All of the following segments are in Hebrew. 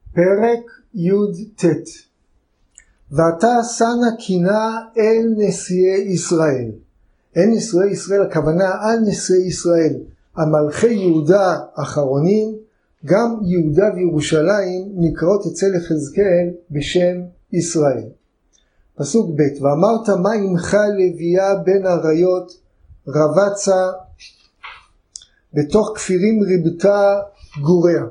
פרק י"ט. ואתה שנה קינה אל נשיאי ישראל. אל נשיאי ישראל, הכוונה על נשיאי ישראל, המלכי יהודה האחרונים. גם יהודה וירושלים נקראות אצל יחזקאל בשם ישראל. פסוק ב'. ואמרת מה עמך לוויה בין אריות, רבצה בתוך כפירים ריבתה גוריה.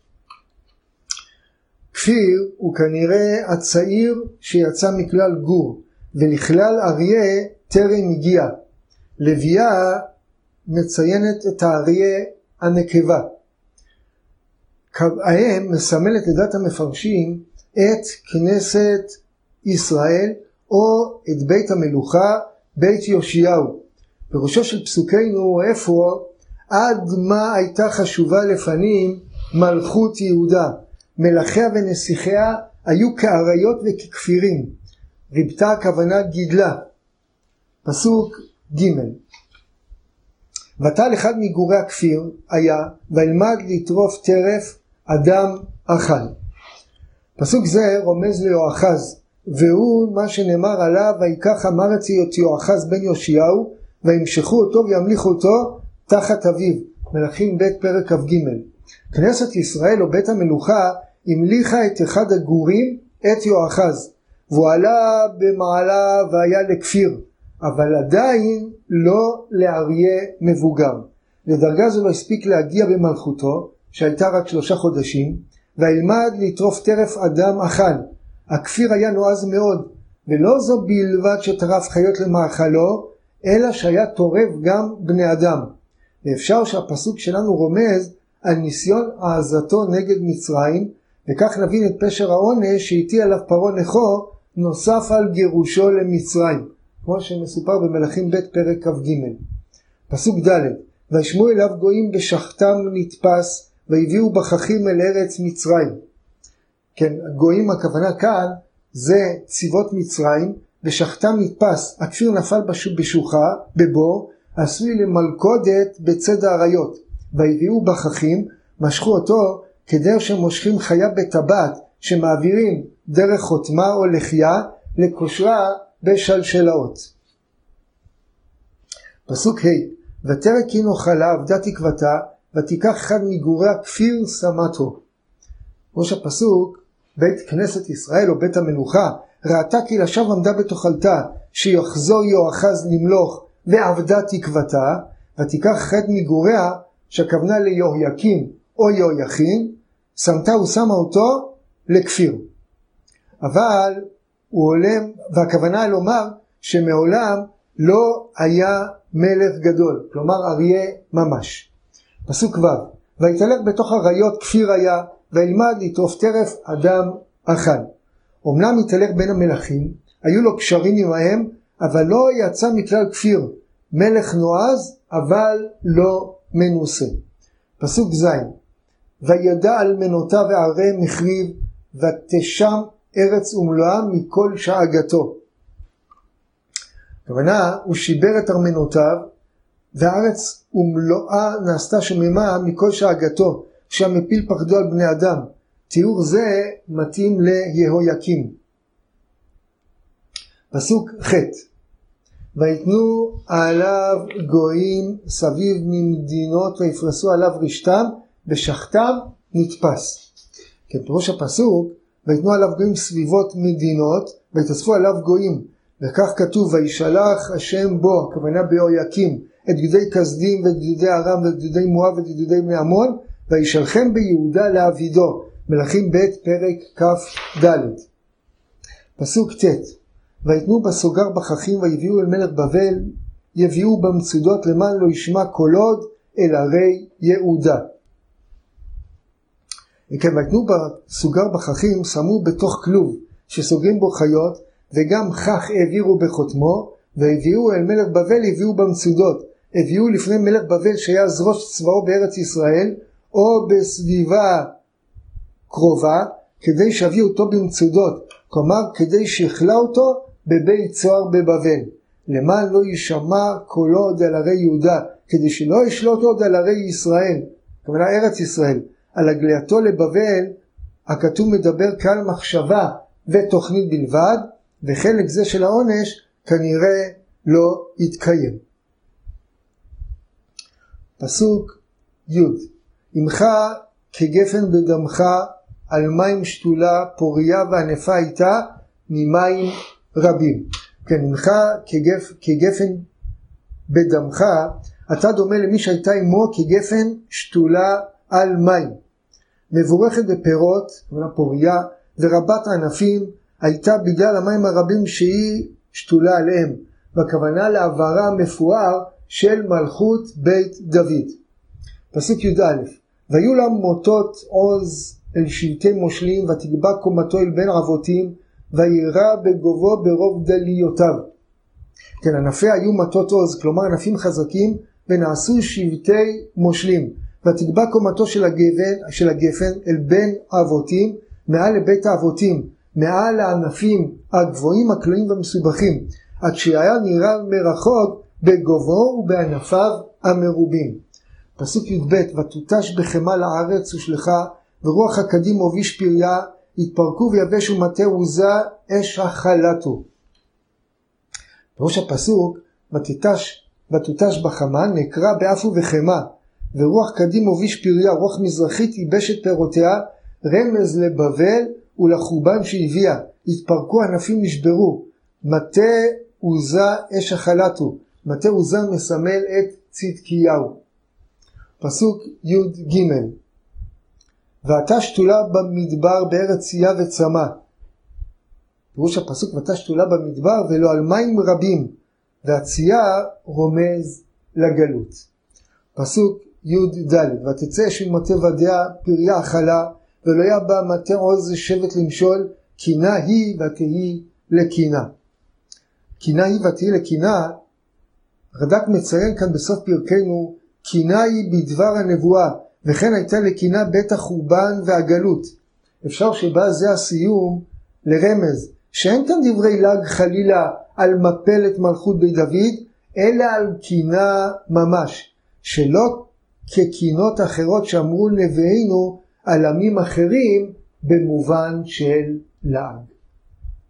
כפיר הוא כנראה הצעיר שיצא מכלל גור, ולכלל אריה טרם הגיע. לוויה מציינת את האריה הנקבה. האם מסמלת לדעת המפרשים את כנסת ישראל או את בית המלוכה, בית יאשיהו. בראשו של פסוקנו איפה עד מה הייתה חשובה לפנים מלכות יהודה. מלכיה ונסיכיה היו כאריות וככפירים. ריבתה הכוונה גידלה. פסוק ג'. ותל אחד מגורי הכפיר היה וילמד לטרוף טרף אדם אכל. פסוק זה רומז ליואחז, והוא מה שנאמר עליו, ויקח המארץ את יואחז בן יאשיהו וימשכו אותו וימליכו אותו תחת אביו. מלכים ב' פרק כ"ג. כנסת ישראל או בית המלוכה המליכה את אחד הגורים, את יואחז, והוא עלה במעלה והיה לכפיר, אבל עדיין לא לאריה מבוגר. לדרגה זו לא הספיק להגיע במלכותו, שהייתה רק 3 חודשים, וילמד לטרוף טרף אדם אכל. הכפיר היה נועז מאוד, ולא זו בלבד שטרף חיות למאכלו, אלא שהיה טורף גם בני אדם. ואפשר שהפסוק שלנו רומז על ניסיון העזתו נגד מצרים, וכך נבין את פשר העונש שהטיל עליו פרעה נכו, נוסף על גירושו למצרים, כמו שמסופר במלכים ב' פרק כ"ג. פסוק ד'. וישמעו אליו גויים בשחתם נתפס, והביאו בחכים אל ארץ מצרים. כן, גויים הכוונה כאן זה צבאות מצרים, בשחתם נתפס, הכפיר נפל בשוחה, בבור, עשוי למלכודת בצד האריות. והביאו בחכים, משכו אותו כדרך שמושכים חיה בטבעת, שמעבירים דרך חותמה או לחייה לקושרה בשלשלאות. פסוק ה'. ותרק כי נאכלה עבדה תקוותה, ותיקח אחד מגורי הכפיר שמתו. ראש הפסוק, בית כנסת ישראל או בית המלוכה, ראתה כי לשווא עמדה בתוכלתה, שיחזור יואחז למלוך ועבדה תקוותה, ותיקח אחד מגוריה, שהכוונה ליהויקים או יהויכין, שמתה ושמה אותו לכפיר. אבל הוא עולם, והכוונה לומר שמעולם לא היה מלך גדול, כלומר אריה ממש. פסוק ו'. ויתהלך בתוך אריות כפיר היה, וילמד לטרוף טרף אדם אכל. אמנם יתהלך בין המלכים, היו לו קשרים עמהם, אבל לא יצא מכלל כפיר. מלך נועז, אבל לא מנוסה. פסוק ז'. וידע אלמנותיו וערי מחריב, ותשם ארץ ומלואה מכל שאגתו. הכוונה, הוא שיבר את ארמנותיו, והארץ ומלואה נעשתה שוממה מכל שאגתו, שהמפיל פחדו על בני אדם. תיאור זה מתאים ליהויקים. פסוק ח'. ויתנו עליו גויים סביב ממדינות ויפרסו עליו רשתם, ושחתם נתפס. כן, פירוש הפסוק, ויתנו עליו גויים סביבות מדינות, ויתאספו עליו גויים. וכך כתוב, וישלח השם בו, הכוונה ביהויקים, את גדודי כסדים ואת גדודי ארם ואת גדודי מואב ואת גדודי בני עמון, וישלחם ביהודה לעבידו. מלכים ב' פרק כ"ד. פסוק ט'. ויתנו בסוגר בחכים ויביאו אל מלך בבל, יביאו במצודות למען לא ישמע כל עוד אל ערי יהודה. וכן, ויתנו בסוגר בחכים, שמו בתוך כלוב שסוגרים בו חיות, וגם כך העבירו בחותמו, והביאו אל מלך בבל, הביאו במצודות. הביאו לפני מלך בבל שהיה אז ראש צבאו בארץ ישראל, או בסביבה קרובה, כדי שהביאו אותו במצודות, כלומר כדי שיכלה אותו בבית צוהר בבבל, למען לא ישמע קולו עוד על ערי יהודה, כדי שלא ישלוט עוד על ערי ישראל, כלומר ארץ ישראל, על הגלייתו לבבל הכתוב מדבר כעל מחשבה ותוכנית בלבד, וחלק זה של העונש כנראה לא יתקיים. פסוק י' עמך כגפן בדמך על מים שתולה פוריה וענפה הייתה ממים רבים. כן, עמך כגפן בדמך, אתה דומה למי שהייתה עמו כגפן שתולה על מים, מבורכת בפירות, פוריה ורבת ענפים, הייתה בגלל המים הרבים שהיא שתולה עליהם, בכוונה לעברה המפואר של מלכות בית דוד. פסוק י"א והיו לה מוטות עוז אל שבטי מושלים, ותגבה קומתו אל בין עבותים, וירא בגובו ברוב דליותיו. כן, ענפיה היו מטות עוז, כלומר ענפים חזקים, ונעשו שבטי מושלים, ותגבה קומתו של הגפן אל בין אבותים, מעל לבית האבותים, מעל הענפים הגבוהים הכלואים והמסובכים, עד שהיה נראה מרחוק בגובו ובענפיו המרובים. פסוק י"ב ותותש בחמה לארץ ושלחה, ורוח הקדים הוביש פריה, התפרקו ויבשו מטה עוזה אש החלטו. בראש הפסוק ותותש בחמה נקרא באף ובחמה, ורוח קדים הוביש פריה, רוח מזרחית ייבש את פירותיה, רמז לבבל ולחורבן שהביאה. התפרקו ענפים נשברו, מטה עוזה אש החלטו. מטה עוזה מסמל את צדקיהו. פסוק י"ג ואתה שתולה במדבר בארץ צייה וצמא. פירוש הפסוק ואתה שתולה במדבר ולא על מים רבים, והצייה רומז לגלות. פסוק י"ד ותצא אש ממטה ודיה פריה אכלה, ולא היה בה מטה עוז שבט למשול, קינה היא ותהי לקינה. קינה היא ותהי לקינה, רד"ק מציין כאן בסוף פרקנו, קינה היא בדבר הנבואה, וכן הייתה לקינה בית החורבן והגלות. אפשר שבא זה הסיום לרמז, שאין כאן דברי לג חלילה על מפלת מלכות בית דוד, אלא על קינה ממש, שלא כקינות אחרות שאמרו נביאינו על עמים אחרים במובן של לעג.